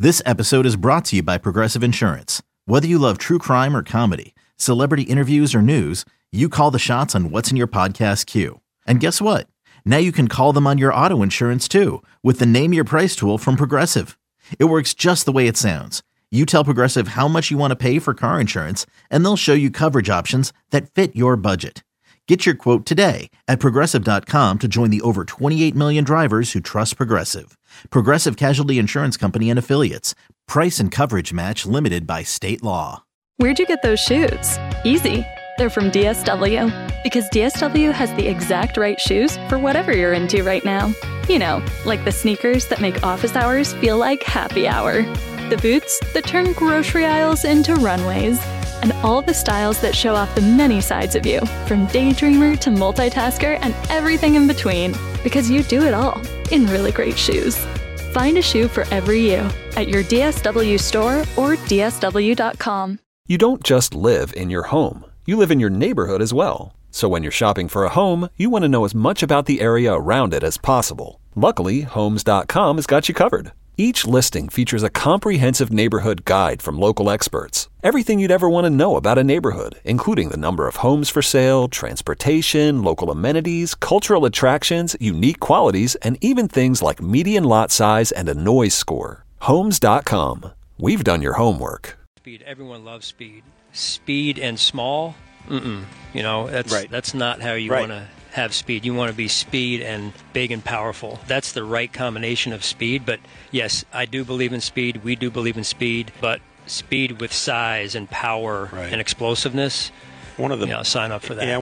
This episode is brought to you by Progressive Insurance. Whether you love true crime or comedy, celebrity interviews or news, you call the shots on what's in your podcast queue. And guess what? Now you can call them on your auto insurance too with the Name Your Price tool from Progressive. It works just the way it sounds. You tell Progressive how much you want to pay for car insurance, and they'll show you coverage options that fit your budget. Get your quote today at Progressive.com to join the over 28 million drivers who trust Progressive. Progressive Casualty Insurance Company and Affiliates. Price and coverage match limited by state law. Where'd you get those shoes? Easy. They're from DSW. Because DSW has the exact right shoes for whatever you're into right now. You know, like the sneakers that make office hours feel like happy hour. The boots that turn grocery aisles into runways. And all the styles that show off the many sides of you, from daydreamer to multitasker and everything in between. Because you do it all in really great shoes. Find a shoe for every you at your DSW store or DSW.com. You don't just live in your home. You live in your neighborhood as well. So when you're shopping for a home, you want to know as much about the area around it as possible. Luckily, Homes.com has got you covered. Each listing features a comprehensive neighborhood guide from local experts. Everything you'd ever want to know about a neighborhood, including the number of homes for sale, transportation, local amenities, cultural attractions, unique qualities, and even things like median lot size and a noise score. Homes.com. We've done your homework. Speed. Everyone loves speed. Speed and small, you know, that's not how you want to have speed. You want to be speed and big and powerful. That's the right combination of speed. But yes, I do believe in speed. We do believe in speed. But speed with size and power and explosiveness, one of them. Sign up for that.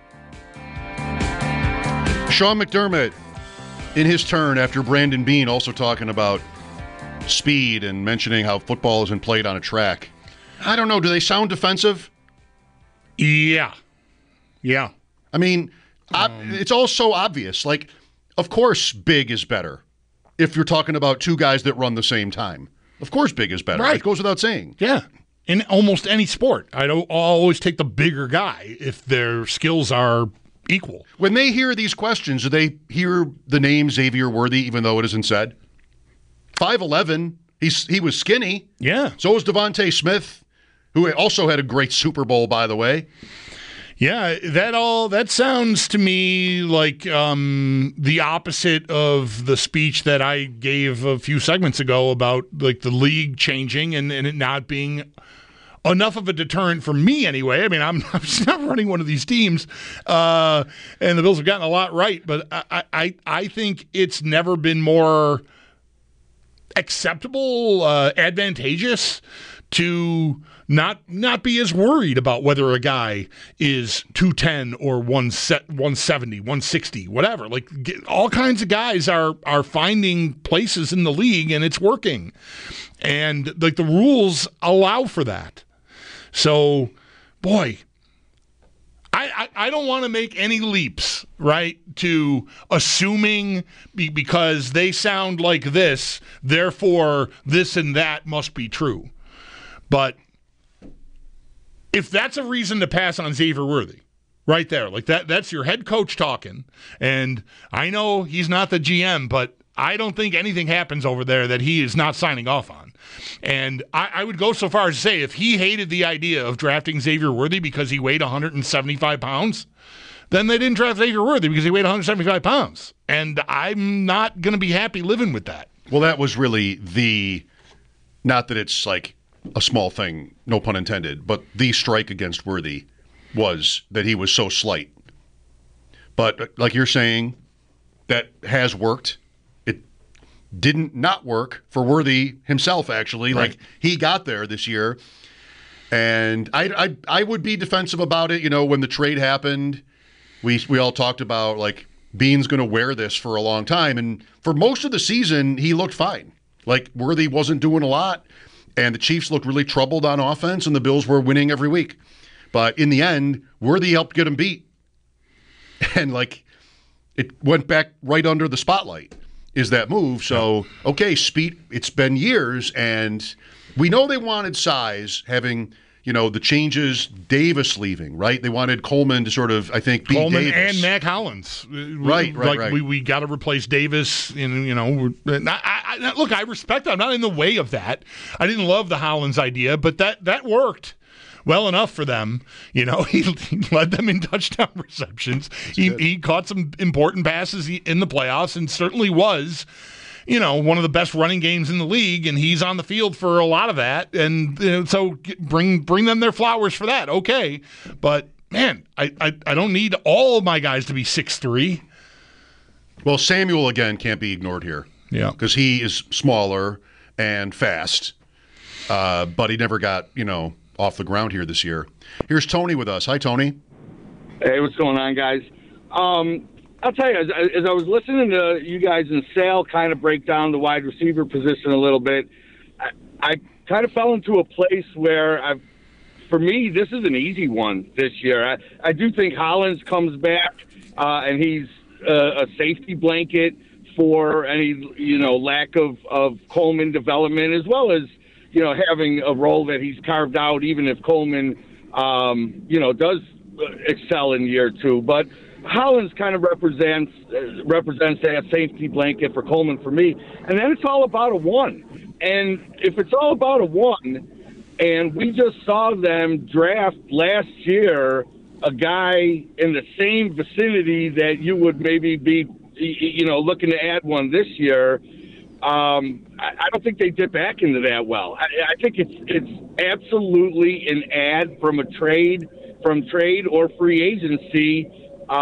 Yeah. Sean McDermott, in his turn, after Brandon Beane also talking about speed and mentioning how football isn't played on a track. I don't know. Do they sound defensive? Yeah. I mean, it's all so obvious. Like, of course, big is better. If you're talking about two guys that run the same time, of course, big is better. Right. It goes without saying. Yeah. In almost any sport, I'll always take the bigger guy if their skills are equal. When they hear these questions, do they hear the name Xavier Worthy, even though it isn't said? 5'11". He was skinny. Yeah. So was Devontae Smith, who also had a great Super Bowl, by the way. Yeah, that sounds to me like the opposite of the speech that I gave a few segments ago about like the league changing and it not being enough of a deterrent for me anyway. I mean, I'm just not running one of these teams, and the Bills have gotten a lot right, but I think it's never been more acceptable, advantageous to not be as worried about whether a guy is 210 or 170, 160, whatever. Like all kinds of guys are finding places in the league and it's working. And like the rules allow for that. So, boy, I don't want to make any leaps, right, to assuming because they sound like this, therefore this and that must be true. But if that's a reason to pass on Xavier Worthy, right there, like that's your head coach talking, and I know he's not the GM, but I don't think anything happens over there that he is not signing off on. And I would go so far as to say if he hated the idea of drafting Xavier Worthy because he weighed 175 pounds, then they didn't draft Xavier Worthy because he weighed 175 pounds. And I'm not going to be happy living with that. Well, that was really not that it's like a small thing, no pun intended, but the strike against Worthy was that he was so slight. But like you're saying, that has worked. It didn't not work for Worthy himself, actually. Right. Like he got there this year. And I would be defensive about it. You know, when the trade happened, we all talked about like Beane's going to wear this for a long time. And for most of the season, he looked fine. Like Worthy wasn't doing a lot. And the Chiefs looked really troubled on offense, and the Bills were winning every week. But in the end, Worthy helped get him beat. And, like, it went back right under the spotlight, is that move. So, okay, speed, it's been years, and we know they wanted size, having the changes, Davis leaving, right? They wanted Coleman to sort of, I think, beat Coleman Davis. and Mac Hollins. Right. We got to replace Davis. And, look, I respect that. I'm not in the way of that. I didn't love the Hollins idea, but that worked well enough for them. He led them in touchdown receptions. He caught some important passes in the playoffs and certainly was one of the best running games in the league, and he's on the field for a lot of that. And so bring them their flowers for that. Okay. But, man, I don't need all of my guys to be 6'3". Well, Samuel, again, can't be ignored here. Yeah. Because he is smaller and fast, but he never got, off the ground here this year. Here's Tony with us. Hi, Tony. Hey, what's going on, guys? I'll tell you, as I was listening to you guys and Sal kind of break down the wide receiver position a little bit, I kind of fell into a place where, for me, this is an easy one this year. I do think Hollins comes back, and he's a safety blanket for any, lack of Coleman development, as well as, having a role that he's carved out, even if Coleman, does excel in year two. But Hollins kind of represents that safety blanket for Coleman for me. And then it's all about a one. And if it's all about a one, and we just saw them draft last year a guy in the same vicinity that you would maybe be, looking to add one this year, I don't think they dip back into that well. I think it's absolutely an ad from trade or free agency.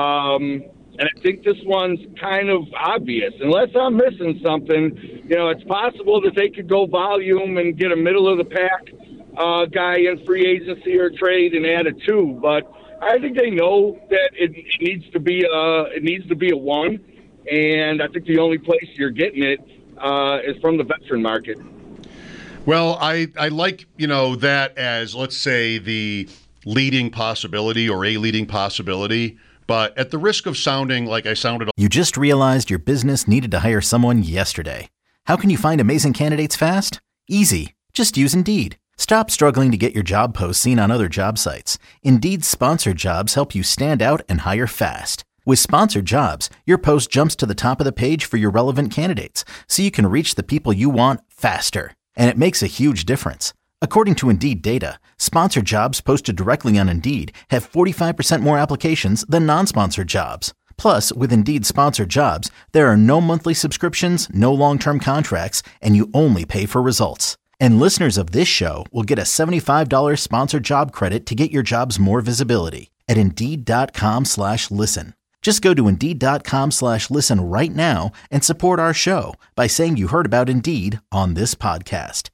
And I think this one's kind of obvious. Unless I'm missing something, it's possible that they could go volume and get a middle-of-the-pack guy in free agency or trade and add a 2. But I think they know that it needs to be a 1, and I think the only place you're getting it is from the veteran market. Well, I like, that as, let's say, the leading possibility or a leading possibility. But at the risk of sounding like I sounded... You just realized your business needed to hire someone yesterday. How can you find amazing candidates fast? Easy. Just use Indeed. Stop struggling to get your job posts seen on other job sites. Indeed's sponsored jobs help you stand out and hire fast. With sponsored jobs, your post jumps to the top of the page for your relevant candidates, so you can reach the people you want faster. And it makes a huge difference. According to Indeed data, sponsored jobs posted directly on Indeed have 45% more applications than non-sponsored jobs. Plus, with Indeed sponsored jobs, there are no monthly subscriptions, no long-term contracts, and you only pay for results. And listeners of this show will get a $75 sponsored job credit to get your jobs more visibility at Indeed.com/listen. Just go to Indeed.com/listen right now and support our show by saying you heard about Indeed on this podcast.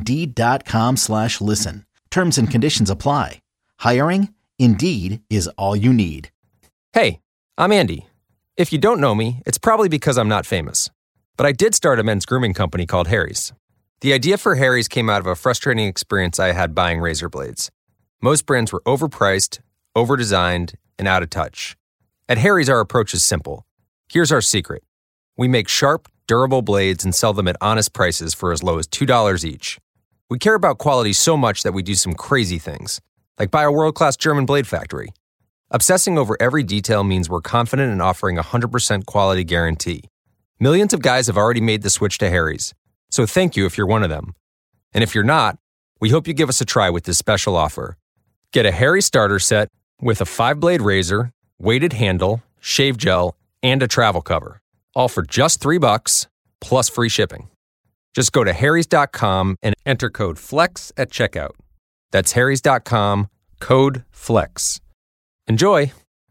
Indeed.com/listen. Terms and conditions apply. Hiring? Indeed is all you need. Hey, I'm Andy. If you don't know me, it's probably because I'm not famous. But I did start a men's grooming company called Harry's. The idea for Harry's came out of a frustrating experience I had buying razor blades. Most brands were overpriced, overdesigned, and out of touch. At Harry's, our approach is simple. Here's our secret. We make sharp, durable blades and sell them at honest prices for as low as $2 each. We care about quality so much that we do some crazy things, like buy a world-class German blade factory. Obsessing over every detail means we're confident in offering a 100% quality guarantee. Millions of guys have already made the switch to Harry's, so thank you if you're one of them. And if you're not, we hope you give us a try with this special offer. Get a Harry's starter set with a 5-blade razor, weighted handle, shave gel, and a travel cover. All for just $3 plus free shipping. Just go to harrys.com and enter code FLEX at checkout. That's harrys.com, code FLEX. Enjoy.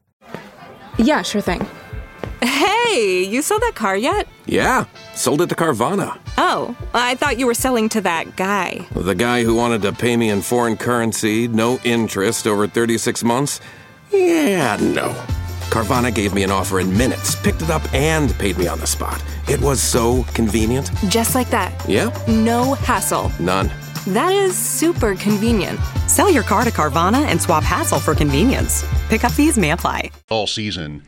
Yeah, sure thing. Hey, you sold that car yet? Yeah, sold it to Carvana. Oh, I thought you were selling to that guy. The guy who wanted to pay me in foreign currency, no interest, over 36 months? Yeah, no. Carvana gave me an offer in minutes, picked it up, and paid me on the spot. It was so convenient. Just like that? Yep. No hassle. None. That is super convenient. Sell your car to Carvana and swap hassle for convenience. Pickup fees may apply. All season.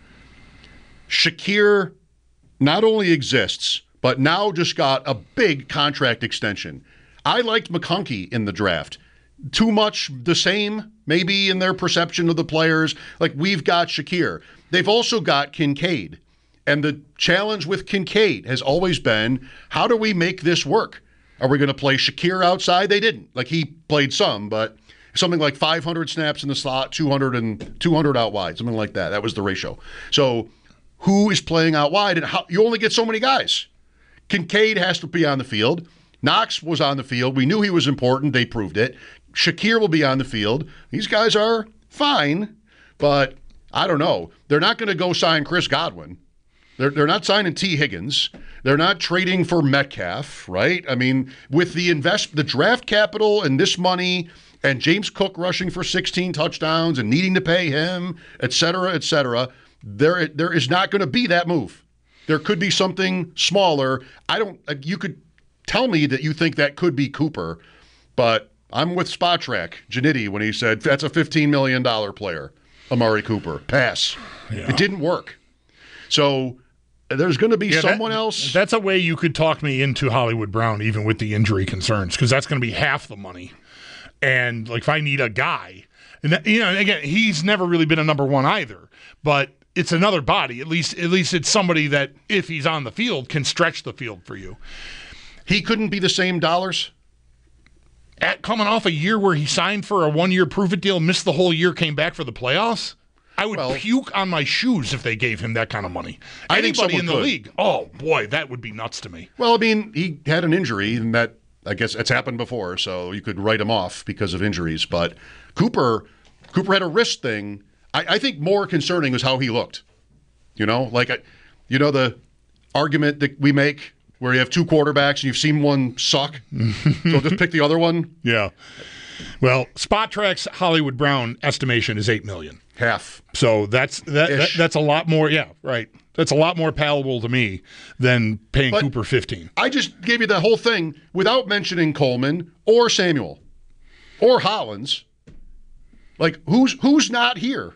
Shakir not only exists, but now just got a big contract extension. I liked McConkey in the draft. too much the same, maybe in their perception of the players. Like, we've got Shakir. They've also got Kincaid. And the challenge with Kincaid has always been, how do we make this work? Are we going to play Shakir outside? They didn't. Like, he played some, but something like 500 snaps in the slot, 200 out wide, something like that. That was the ratio. So who is playing out wide? And how, you only get so many guys. Kincaid has to be on the field. Knox was on the field. We knew he was important. They proved it. Shakir will be on the field. These guys are fine, but I don't know. They're not going to go sign Chris Godwin. They're not signing T. Higgins. They're not trading for Metcalf, right? I mean, with the draft capital and this money and James Cook rushing for 16 touchdowns and needing to pay him, et cetera, there is not going to be that move. There could be something smaller. You could tell me that you think that could be Cooper, but I'm with Spot Track, Janitti, when he said that's a $15 million player, Amari Cooper. Pass. Yeah. It didn't work. So there's going to be someone else. That's a way you could talk me into Hollywood Brown, even with the injury concerns, because that's going to be half the money. And like, if I need a guy, and that, again, he's never really been a number one either, but it's another body. At least it's somebody that, if he's on the field, can stretch the field for you. He couldn't be the same dollars? Coming off a year where he signed for a 1-year prove-it deal, missed the whole year, came back for the playoffs? I would puke on my shoes if they gave him that kind of money. Anybody in the league, oh boy, that would be nuts to me. Well, I mean, he had an injury, and that, I guess it's happened before, so you could write him off because of injuries. But Cooper had a wrist thing. I think more concerning was how he looked. The argument that we make where you have two quarterbacks and you've seen one suck, so just pick the other one. Yeah. Well, Spot Track's Hollywood Brown estimation is $8 million. Half. So that's a lot more. Yeah, right. That's a lot more palatable to me than paying Cooper $15. I just gave you the whole thing without mentioning Coleman or Samuel or Hollins. Like, who's not here?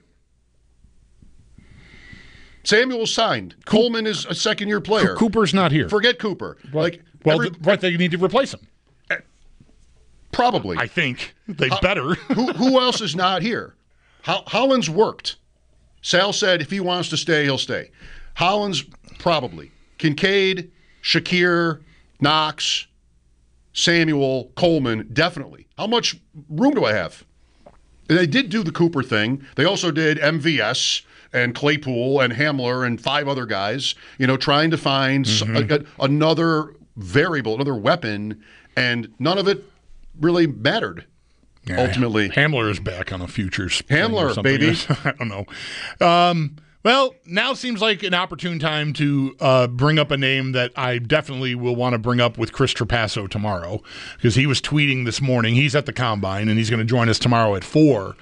Samuel's signed. Coleman is a second-year player. Cooper's not here. Forget Cooper. They need to replace him. Probably. I think they better. Who else is not here? Hollins worked. Sal said if he wants to stay, he'll stay. Hollins, probably. Kincaid, Shakir, Knox, Samuel, Coleman, definitely. How much room do I have? And they did do the Cooper thing. They also did MVS and Claypool and Hamler and 5 other guys, trying to find another variable, another weapon, and none of it really mattered. Yeah, ultimately. Hamler is back on a futures. Hamler, baby. I don't know. Well, now seems like an opportune time to bring up a name that I definitely will want to bring up with Chris Trapasso tomorrow, because he was tweeting this morning. He's at the Combine, and he's going to join us tomorrow at 4.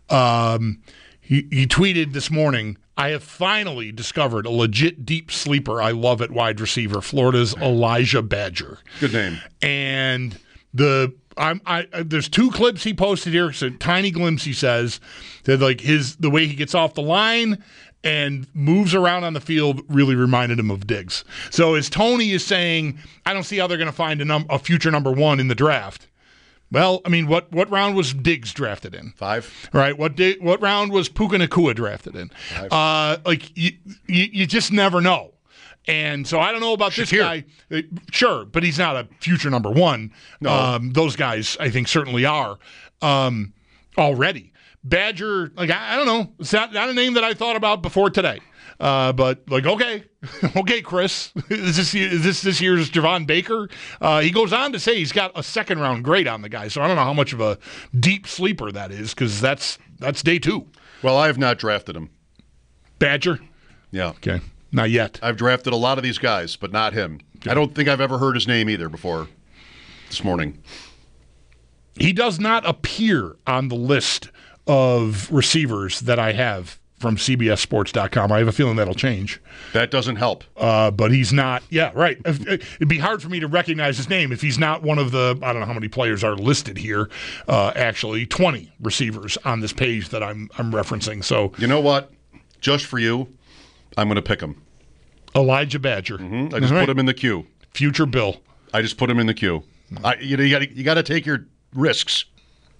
He tweeted this morning, I have finally discovered a legit deep sleeper I love at wide receiver, Florida's Elijah Badger. Good name. And there's 2 clips he posted here. It's a tiny glimpse, he says, that like the way he gets off the line and moves around on the field really reminded him of Diggs. So as Tony is saying, I don't see how they're going to find a future number 1 in the draft. Well, I mean, what round was Diggs drafted in? 5. Right. What round was Puka Nacua drafted in? 5. You just never know. And so I don't know about this guy. Sure, but he's not a future number 1. No. Those guys, I think, certainly are already. Badger, I don't know. It's not a name that I thought about before today. But okay, Chris, is this year's Javon Baker? He goes on to say he's got a 2nd-round grade on the guy, so I don't know how much of a deep sleeper that is, because that's day 2. Well, I have not drafted him. Badger? Yeah. Okay. Not yet. I've drafted a lot of these guys, but not him. Okay. I don't think I've ever heard his name either before this morning. He does not appear on the list of receivers that I have from CBSSports.com. I have a feeling that'll change. That doesn't help. But he's not. Yeah, right. It'd be hard for me to recognize his name if he's not one of the, I don't know how many players are listed here, actually 20 receivers on this page that I'm referencing. So you know what? Just for you, I'm going to pick him. Elijah Badger. Mm-hmm. I just put him in the queue. Future Bill. I just put him in the queue. You got to take your risks.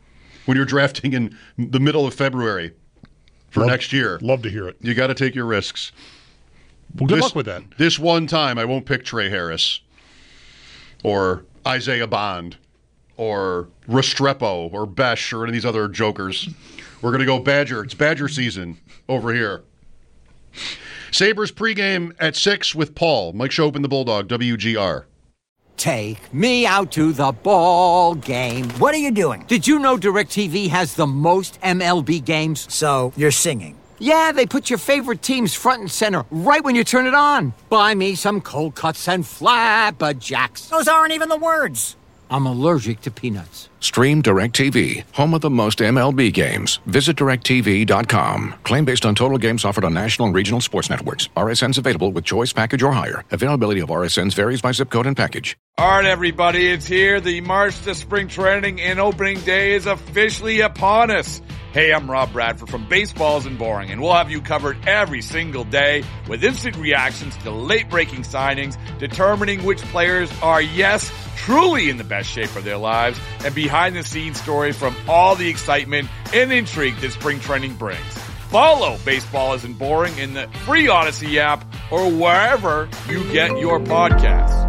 when you're drafting in the middle of February for next year. Love to hear it. You got to take your risks. Well, good luck with that. This one time, I won't pick Trey Harris or Isaiah Bond or Restrepo or Besh or any of these other jokers. We're going to go Badger. It's Badger season over here. Sabres pregame at 6 with Paul. Mike Schopen, the Bulldog, WGR. Take me out to the ball game. What are you doing? Did you know DirecTV has the most MLB games? So, you're singing. Yeah, they put your favorite teams front and center right when you turn it on. Buy me some cold cuts and flapjacks. Those aren't even the words. I'm allergic to peanuts. Stream DirecTV, home of the most MLB games. Visit DirecTV.com. Claim based on total games offered on national and regional sports networks. RSNs available with choice package or higher. Availability of RSNs varies by zip code and package. All right, everybody, it's here. The March to Spring Training and Opening Day is officially upon us. Hey, I'm Rob Bradford from Baseball Isn't Boring, and we'll have you covered every single day with instant reactions to late-breaking signings, determining which players are, yes, truly in the best shape of their lives, and behind-the-scenes story from all the excitement and intrigue that spring training brings. Follow Baseball Isn't Boring in the free Odyssey app or wherever you get your podcasts.